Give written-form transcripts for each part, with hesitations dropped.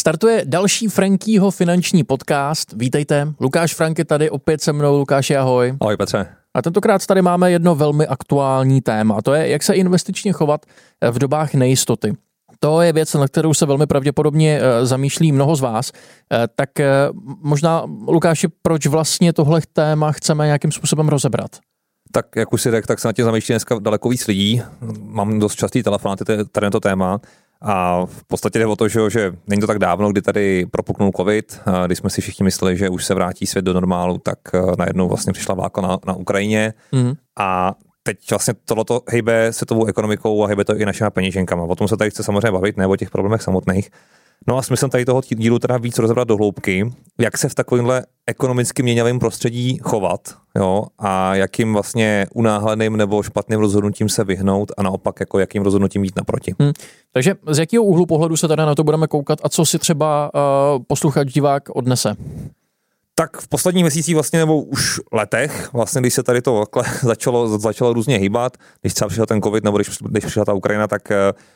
Startuje další Frankýho finanční podcast. Vítejte, Lukáš Frank je tady opět se mnou. Lukáši, ahoj. Ahoj Petře. A tentokrát tady máme jedno velmi aktuální téma, a to je, jak se investičně chovat v dobách nejistoty. To je věc, na kterou se velmi pravděpodobně zamýšlí mnoho z vás. Tak možná, Lukáši, proč vlastně tohle téma chceme nějakým způsobem rozebrat? Tak jak už si řekl, tak se na tím zamýšlí dneska daleko víc lidí. Mám dost častý telefonáty tady na to téma. A v podstatě jde o to, že není to tak dávno, kdy tady propuknul covid, když jsme si všichni mysleli, že už se vrátí svět do normálu, tak najednou vlastně přišla válka na Ukrajině. A teď vlastně tohleto hejbe světovou ekonomikou a hejbe to i našimi peněženkama. O tom se tady chce samozřejmě bavit, ne o těch problémech samotných. No a smyslem tady toho dílu teda víc rozebrat do hloubky, jak se v takovémhle ekonomicky měňavém prostředí chovat, jo, a jakým vlastně unáhleným nebo špatným rozhodnutím se vyhnout a naopak jako jakým rozhodnutím jít naproti. Takže z jakého úhlu pohledu se teda na to budeme koukat a co si třeba posluchač, divák odnese? Tak v posledních měsících vlastně nebo už letech, vlastně když se tady to začalo různě hýbat, když třeba přišel ten covid nebo když přišla ta Ukrajina, tak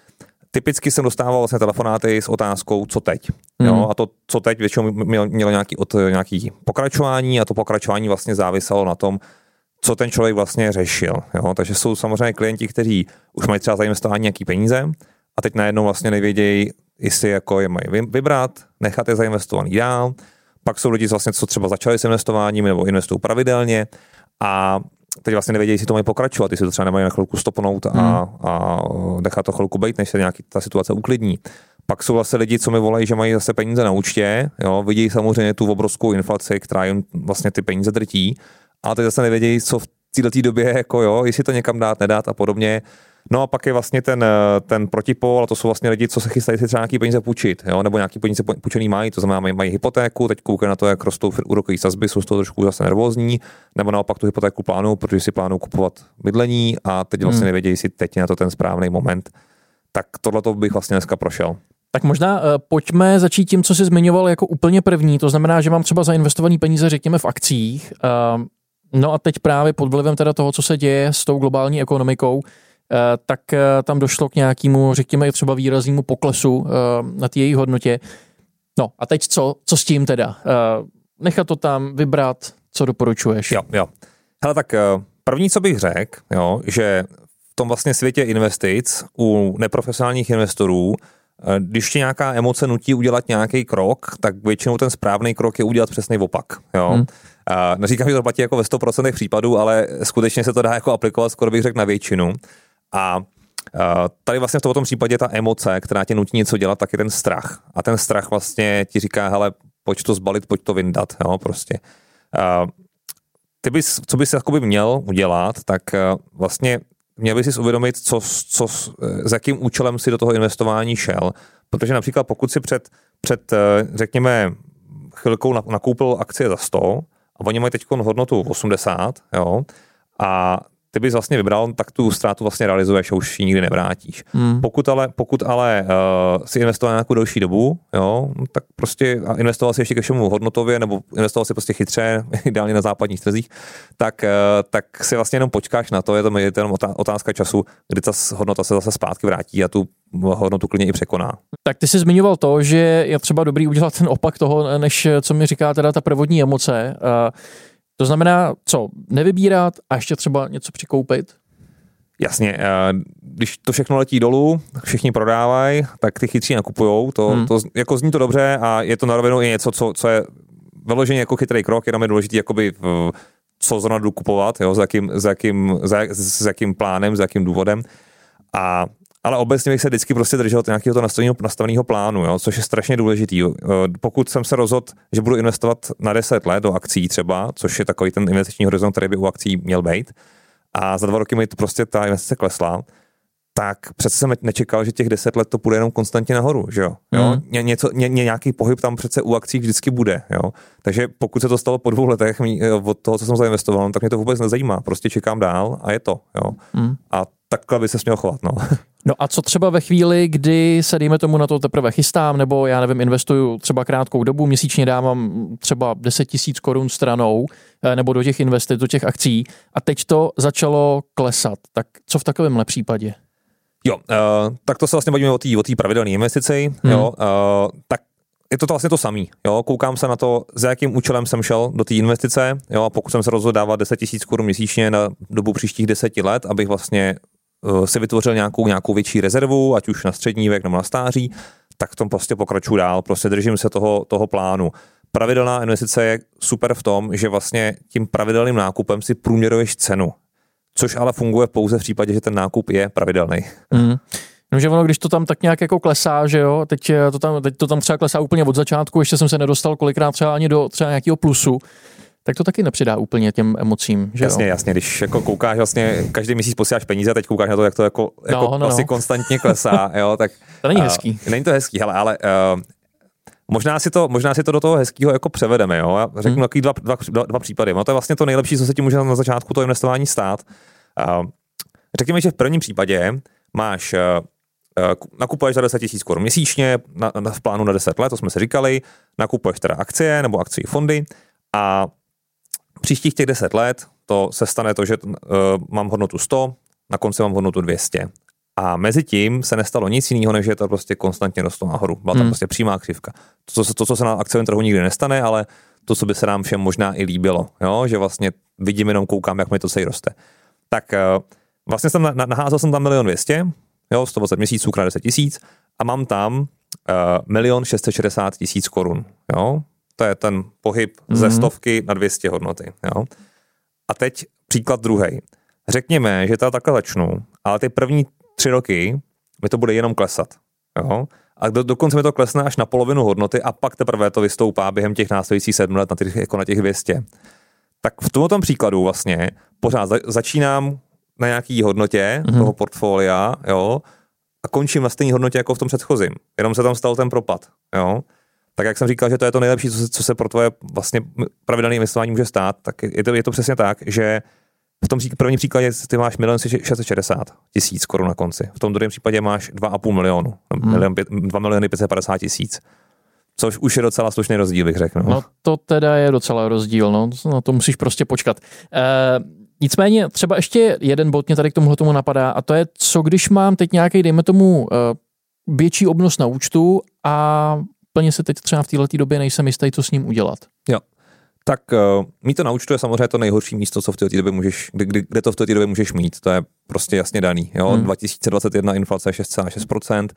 typicky jsem dostával vlastně telefonáty s otázkou, co teď. Jo? A to, co teď, většinou mělo nějaký pokračování a to pokračování vlastně záviselo na tom, co ten člověk vlastně řešil. Jo? Takže jsou samozřejmě klienti, kteří už mají třeba zainvestování nějaký peníze a teď najednou vlastně nevědějí, jestli jako je mají vybrat, nechat je zainvestovaný dál. Pak jsou lidi vlastně, co třeba začali s investováním nebo investují pravidelně a teď vlastně nevědějí, jestli to mají pokračovat, jestli to třeba nemají na chvilku stopnout a nechat to chvilku být, než se nějaký ta situace uklidní. Pak jsou vlastně lidi, co mi volají, že mají zase peníze na účtě, jo, vidí samozřejmě tu obrovskou inflaci, která jim vlastně ty peníze drtí, a teď zase nevědějí, co v této době, jako jo, jestli to někam dát, nedát a podobně. No a pak je vlastně ten protipol, a to jsou vlastně lidi, co se chystají si třeba nějaký peníze půjčit, jo, nebo nějaký peníze půjčený mají, to znamená mají hypotéku, teď koukají na to, jak rostou úrokové sazby, jsou z toho trošku zase nervózní, nebo naopak tu hypotéku plánují, protože si plánují kupovat bydlení a teď vlastně nevědějí, jestli teď je na to ten správný moment. Tak tohleto bych vlastně dneska prošel. Tak možná pojďme začít tím, co jsi zmiňoval jako úplně první, to znamená, že mám třeba zainvestovaný peníze, řekněme, v akcích. No a teď právě pod vlivem teda toho, co se děje s tou globální ekonomikou, tak tam došlo k nějakému, řekněme, třeba výraznému poklesu na té její hodnotě. No a teď co s tím teda? Nechat to tam vybrat, co doporučuješ? Jo. Hele, tak první, co bych řekl, jo, že v tom vlastně světě investic u neprofesionálních investorů, když ti nějaká emoce nutí udělat nějaký krok, tak většinou ten správný krok je udělat přesný opak. Jo. Neříkám, že to platí jako ve 100% případů, ale skutečně se to dá jako aplikovat, skoro bych řekl, na většinu. A tady vlastně v tom případě ta emoce, která tě nutí něco dělat, tak je ten strach. A ten strach vlastně ti říká, hele, pojď to zbalit, pojď to vyndat, jo, prostě. Co bys jakoby měl udělat, tak vlastně měl bys si uvědomit, s jakým účelem si do toho investování šel. Protože například pokud si před řekněme, chvilkou nakoupil akcie za 100 a oni mají teď hodnotu 80, jo, a ty bys vlastně vybral, tak tu ztrátu vlastně realizuješ a už ji nikdy nevrátíš. Pokud ale si investoval na nějakou delší dobu, jo, tak prostě investoval si ještě ke všemu hodnotově, nebo investoval si prostě chytře, ideálně na západních trzích, tak si vlastně jenom počkáš na to, je to jenom otázka času, kdy ta hodnota se zase zpátky vrátí a tu hodnotu klidně i překoná. Tak ty jsi zmiňoval to, že je třeba dobrý udělat ten opak toho, než co mi říká teda ta prvotní emoce. To znamená, co? Nevybírat a ještě třeba něco přikoupit? Jasně, když to všechno letí dolů, všichni prodávají, tak ty chytří nakupujou, to jako zní to dobře a je to na rovinu i něco, co je vyloženě jako chytrý krok, jenom je důležitý jakoby co zrovna jdu kupovat, jo, s jakým plánem, s jakým důvodem. Ale obecně bych se vždycky prostě držel nějakého to nastaveného plánu, jo, což je strašně důležitý. Pokud jsem se rozhodl, že budu investovat na 10 let do akcí třeba, což je takový ten investiční horizont, který by u akcí měl být, a za 2 roky mi to prostě ta investice klesla, tak přece jsem nečekal, že těch 10 let to půjde jenom konstantně nahoru, že jo? Nějaký pohyb tam přece u akcí vždycky bude, jo? Takže pokud se to stalo po 2 letech od toho, co jsem zainvestoval, tak mě to vůbec nezajímá, prostě čekám dál a je to, jo? A takhle by se směl chovat, no. No a co třeba ve chvíli, kdy se, dejme tomu, na to teprve chystám, nebo já nevím, investuju třeba krátkou dobu, měsíčně dávám třeba 10 000 korun stranou, nebo do těch investic, do těch akcí a teď to začalo klesat. Tak co v takovémhle případě? Jo, tak to se vlastně bavíme o té pravidelné investici, jo, tak je to vlastně to samý. Jo? Koukám se na to, za jakým účelem jsem šel do té investice, jo? A pokud jsem se rozhodl dávat 10 000 korun měsíčně na dobu příštích 10 let, abych vlastně si vytvořil nějakou větší rezervu, ať už na střední věk nebo na stáří, tak v tom prostě pokračuju dál, prostě držím se toho plánu. Pravidelná investice je super v tom, že vlastně tím pravidelným nákupem si průměruješ cenu, což ale funguje pouze v případě, že ten nákup je pravidelný. No, že ono, když to tam tak nějak jako klesá, že jo, teď to tam třeba klesá úplně od začátku, ještě jsem se nedostal kolikrát třeba ani do třeba nějakého plusu, tak to taky nepřidá úplně těm emocím, že jasně, jo? Jasně, když jako koukáš vlastně, každý měsíc posíláš peníze a teď koukáš na to, jak to jako vlastně konstantně klesá, jo, tak... To není hezký. Není to hezký, hele, ale možná si to do toho hezkýho jako převedeme, jo. Já řeknu takový dva případy. No to je vlastně to nejlepší, co se ti může na začátku to investování stát. Řekněme, že v prvním případě máš nakupuješ za 10 000 korun měsíčně v plánu na 10 let, to jsme si říkali, nakupuješ teda akcie nebo akciové fondy a příštích těch 10 let to se stane to, že mám hodnotu 100, na konci mám hodnotu 200. A mezi tím se nestalo nic jiného, než že to prostě konstantně rostlo nahoru. Byla tam prostě přímá křivka. To, co se na akciovém trhu nikdy nestane, ale to, co by se nám všem možná i líbilo, jo? Že vlastně vidím, jenom koukám, jak mi to celý roste. Tak vlastně jsem naházel jsem tam 1 200 000, jo, 120 měsíců krát 10 000 a mám tam 1 660 000 korun. Jo? To je ten pohyb ze 100 na 200 hodnoty. Jo? A teď příklad druhý. Řekněme, že to takhle začnu, ale ty první 3 roky mi to bude jenom klesat. Jo? A dokonce mi to klesne až na polovinu hodnoty a pak teprve to vystoupá během těch následujících 7 let na těch 200. Tak v tomto příkladu vlastně pořád začínám na nějaký hodnotě toho portfolia, jo, a končím na stejné hodnotě jako v tom předchozím. Jenom se tam stal ten propad, jo. Tak jak jsem říkal, že to je to nejlepší, co se pro tvoje vlastně pravidelné investování může stát, tak je to přesně tak, že v tom prvním příkladě ty máš 1 660 000 korun na konci. V tom druhém případě máš 2,5 milionu, 2 550 000. Což už je docela slušný rozdíl, bych řekl. No to teda je docela rozdíl, no to musíš prostě počkat. Nicméně třeba ještě jeden bod mě tady k tomu napadá a to je, co když mám teď nějaký, dejme tomu, větší obnos na účtu a plně se teď třeba v této době nejsem jistý, co s ním udělat. Jo, tak mít to na účtu je samozřejmě to nejhorší místo, co v této době můžeš, kde to v této době můžeš mít. To je prostě jasně daný. Jo? 2021 inflace 6,6%,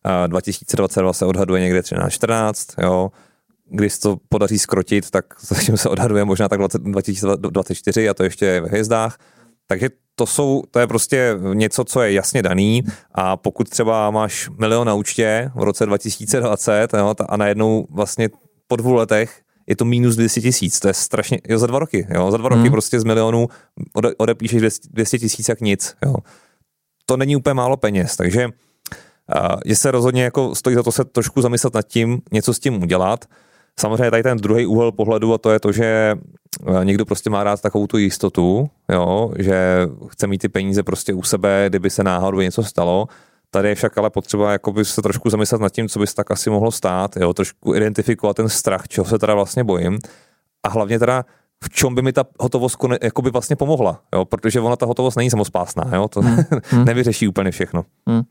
2022 se odhaduje někde 13-14%, jo. Když to podaří skrotit, tak zatím se odhaduje možná tak 2024 a to ještě ve hvězdách. Takže to je prostě něco, co je jasně daný a pokud třeba máš 1 milion na účtě v roce 2020 jo, a najednou vlastně po 2 letech je to minus 200 000, to je strašně, za 2 roky, jo, za 2 roky prostě z milionu odepíšeš 200 000 jak nic, jo. To není úplně málo peněz, takže je se rozhodně jako stojí za to se trošku zamyslet nad tím, něco s tím udělat. Samozřejmě tady ten druhý úhel pohledu a to je to, že někdo prostě má rád takovou tu jistotu, jo, že chce mít ty peníze prostě u sebe, kdyby se náhodou něco stalo. Tady je však ale potřeba jakoby se trošku zamyslet nad tím, co by se tak asi mohlo stát, jo, trošku identifikovat ten strach, čeho se teda vlastně bojím a hlavně teda v čem by mi ta hotovost jakoby vlastně pomohla, jo, protože ona ta hotovost není samospásná, jo, to nevyřeší úplně všechno.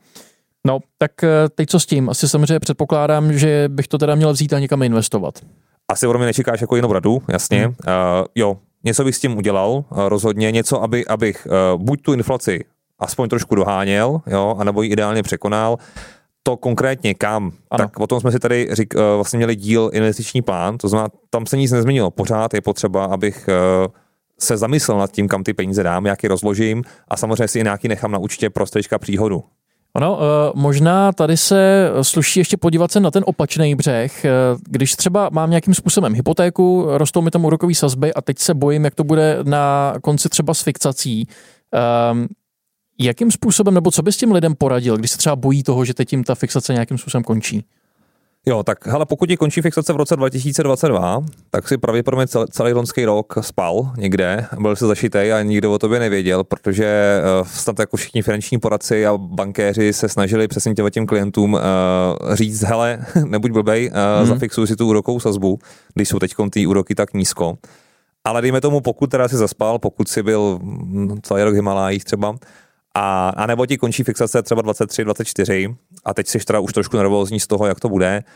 No, tak teď co s tím? Asi samozřejmě předpokládám, že bych to teda měl vzít a někam investovat. Asi ode mě nečekáš jako jinou radu, jasně. Jo, něco bych s tím udělal, rozhodně něco, abych buď tu inflaci aspoň trošku doháněl, jo, anebo ji ideálně překonal. To konkrétně kam, ano. Tak o tom jsme si tady vlastně měli díl investiční plán, to znamená, tam se nic nezměnilo. Pořád je potřeba, abych se zamyslel nad tím, kam ty peníze dám, jak je rozložím a samozřejmě si i nějaký nechám na účtě pro stečka příhodu. Ano, možná tady se sluší ještě podívat se na ten opačný břeh. Když třeba mám nějakým způsobem hypotéku, rostou mi tam úrokové sazby a teď se bojím, jak to bude na konci třeba s fiksací. Jakým způsobem, nebo co bys těm lidem poradil, když se třeba bojí toho, že teď jim ta fixace nějakým způsobem končí? Jo, tak hele, pokud ti končí fixace v roce 2022, tak si pravděpodobně celý loňský rok spal někde, byl se zašitej a nikdo o tobě nevěděl, protože snad jako všichni finanční poradci a bankéři se snažili přesně těm klientům říct, hele, nebuď blbej, zafixuj si tu úrokovou sazbu, když jsou teďkom ty úroky tak nízko. Ale dejme tomu, pokud teda si zaspal, pokud si byl celý rok v Himalájích třeba, a nebo ti končí fixace třeba 23, 24 a teď jsi teda už trošku nervózní z toho, jak to bude,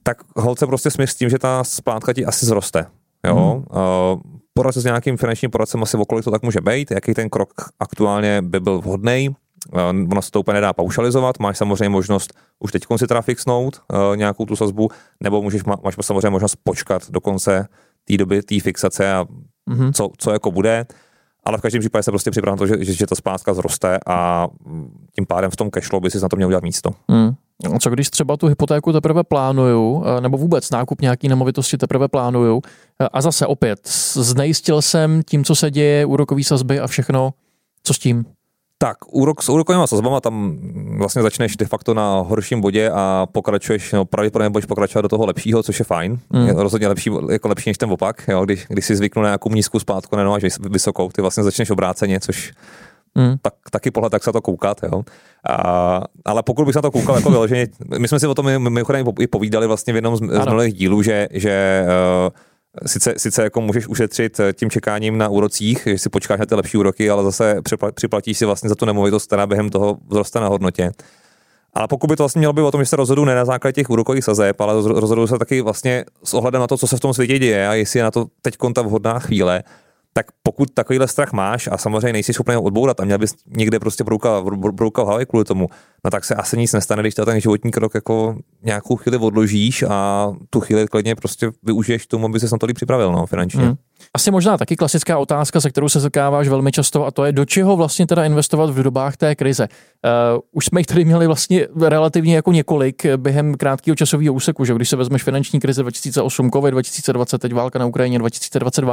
tak holce prostě směř s tím, že ta splátka ti asi zroste. Jo? Porad se s nějakým finančním poradcem asi okolik to tak může být, jaký ten krok aktuálně by byl vhodný. Ono se to úplně nedá paušalizovat, máš samozřejmě možnost už teď si teda fixnout nějakou tu sazbu, nebo máš samozřejmě možnost počkat do konce té doby, té fixace a co jako bude, ale v každém případě se prostě připravím na to, že ta splátka zroste a tím pádem v tom cashflow by si na to měl udělat místo. Co když třeba tu hypotéku teprve plánuju, nebo vůbec nákup nějaký nemovitosti teprve plánuju a zase opět znejistil jsem tím, co se děje, úrokový sazby a všechno, co s tím? Tak, s úrokovými sazbama tam vlastně začneš de facto na horším bodě a pokračuješ, pravděpodobně budeš pokračovat do toho lepšího, což je fajn. Je rozhodně lepší než ten opak, jo? Když si zvyknu na nějakou nízkou splátku, nemáš vysokou, ty vlastně začneš obráceně, což taky pohled, tak se na to koukat. Jo? Ale pokud bych se na to koukal jako vyloženě, my jsme si o tom mimochodem i povídali vlastně v jednom z minulých dílů, že sice jako můžeš ušetřit tím čekáním na úrocích, že si počkáš na ty lepší úroky, ale zase připlatíš si vlastně za tu nemovitost, která během toho vzroste na hodnotě. Ale pokud by to vlastně mělo být o tom, že se rozhodují ne na základě těch úrokových sazeb, ale rozhodují se taky vlastně s ohledem na to, co se v tom světě děje a jestli je na to teď ta vhodná chvíle, tak pokud takovýhle strach máš a samozřejmě nejsi schopný ho odbourat a měl bys někde prostě brouka v hlavě kvůli tomu, no tak se asi nic nestane, když ten životní krok jako nějakou chvíli odložíš a tu chvíli klidně prostě využiješ k tomu, aby se na to líp připravil, finančně. Asi možná taky klasická otázka, se kterou se setkáváš velmi často, a to je, do čeho vlastně teda investovat v dobách té krize. Už jsme jich tady měli vlastně relativně jako několik během krátkého časového úseku, že když se vezmeš finanční krize 2008, COVID 2020, teď válka na Ukrajině 2022,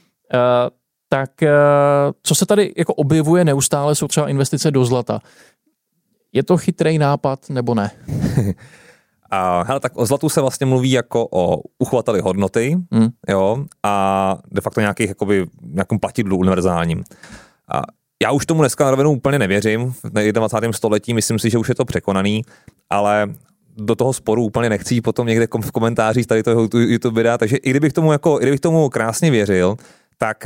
tak co se tady jako objevuje neustále, jsou třeba investice do zlata. Je to chytrý nápad nebo ne? Hele, tak o zlatu se vlastně mluví jako o uchovateli hodnoty, jo, a de facto nějakým platidlu univerzálním. Já už tomu dneska na rovinu úplně nevěřím, v 21. století myslím si, že už je to překonaný, ale do toho sporu úplně nechci potom někde v komentářích tady toho YouTube videa, takže i kdybych tomu krásně věřil, tak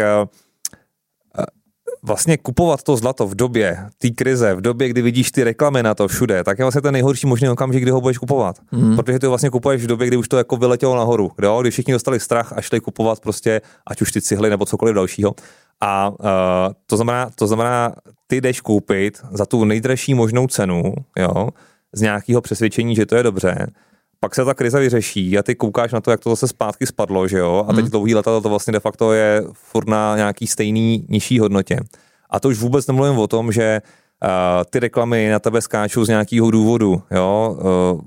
vlastně kupovat to zlato v době té krize, v době, kdy vidíš ty reklamy na to všude, tak je vlastně ten nejhorší možný okamžik, kdy ho budeš kupovat. Protože ty vlastně kupuješ v době, kdy už to jako vyletělo nahoru, kdy všichni dostali strach a šli kupovat prostě, ať už ty cihly nebo cokoliv dalšího. A to znamená, ty jdeš koupit za tu nejdražší možnou cenu, jo, z nějakého přesvědčení, že to je dobře. Pak se ta krize vyřeší a ty koukáš na to, jak to zase zpátky spadlo, že jo? A teď dlouhý leta to vlastně de facto je furt na nějaký stejný nižší hodnotě. A to už vůbec nemluvím o tom, že ty reklamy na tebe skáčou z nějakého důvodu, jo?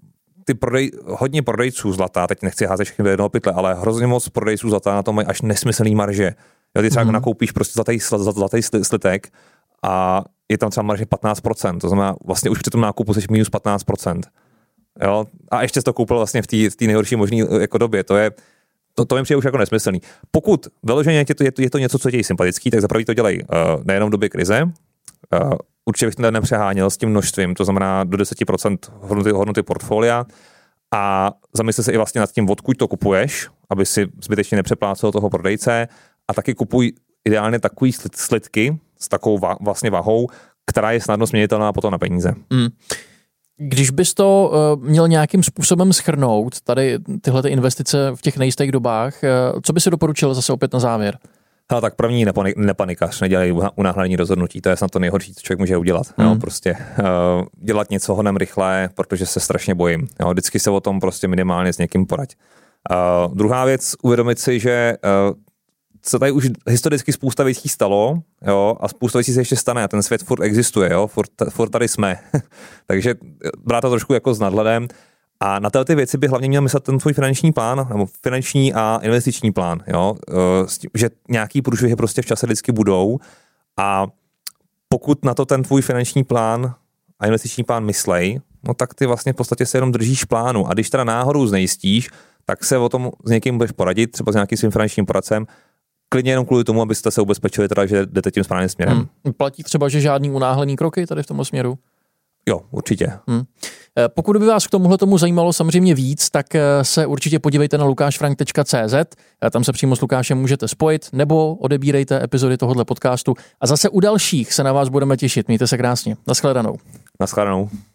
Hodně prodejců zlata, teď nechci házet všechny do jednoho pytle, ale hrozně moc prodejců zlata na to mají až nesmyslný marže. Jo, ty třeba nakoupíš prostě zlatý slitek a je tam třeba marže 15%, to znamená vlastně už při tom nákupu jsi minus 15%. Jo? A ještě jsi to koupil vlastně v té nejhorší možné jako době. To mi přijde už jako nesmyslný. Pokud vyloženě je to něco, co je sympatický, tak zaprvé to dělají nejenom v době krize. Určitě bych to nepřeháněl s tím množstvím, to znamená do 10% hodnoty portfolia. A zamysli se i vlastně nad tím, odkud to kupuješ, aby si zbytečně nepřeplácel toho prodejce. A taky kupuj ideálně takový slitky s takovou vlastně vahou, která je snadno směnitelná potom na peníze. Když bys to měl nějakým způsobem shrnout, tady tyhle investice v těch nejistých dobách, co by si doporučil zase opět na závěr? Hele, tak první nepanikař, nedělej unáhlený rozhodnutí, to je snad to nejhorší, co člověk může udělat. Jo, prostě dělat něco hodem rychle, protože se strašně bojím. Jo, vždycky se o tom prostě minimálně s někým poraď. Druhá věc, uvědomit si, že se tady už historicky spousta věcí stalo, jo, a spousta věcí se ještě stane a ten svět furt existuje, jo, furt tady jsme. Takže brát to trošku jako s nadhledem a na ty věci by hlavně měl myslet ten tvůj finanční plán, nebo finanční a investiční plán, jo, že nějaký průšvihy prostě v čase vždycky budou a pokud na to ten tvůj finanční plán a investiční plán myslej, no tak ty vlastně v podstatě se jenom držíš plánu a když teda náhodou znejistíš, tak se o tom s někým budeš poradit, třeba s nějakým svým finančním poradcem, klidně jenom kvůli tomu, abyste se ubezpečili, teda, že jdete tím správným směrem. Platí třeba, že žádný unáhlený kroky tady v tomto směru? Jo, určitě. Pokud by vás k tomu zajímalo samozřejmě víc, tak se určitě podívejte na lukášfrank.cz, tam se přímo s Lukášem můžete spojit, nebo odebírejte epizody tohoto podcastu a zase u dalších se na vás budeme těšit. Mějte se krásně. Naschledanou. Naschledanou.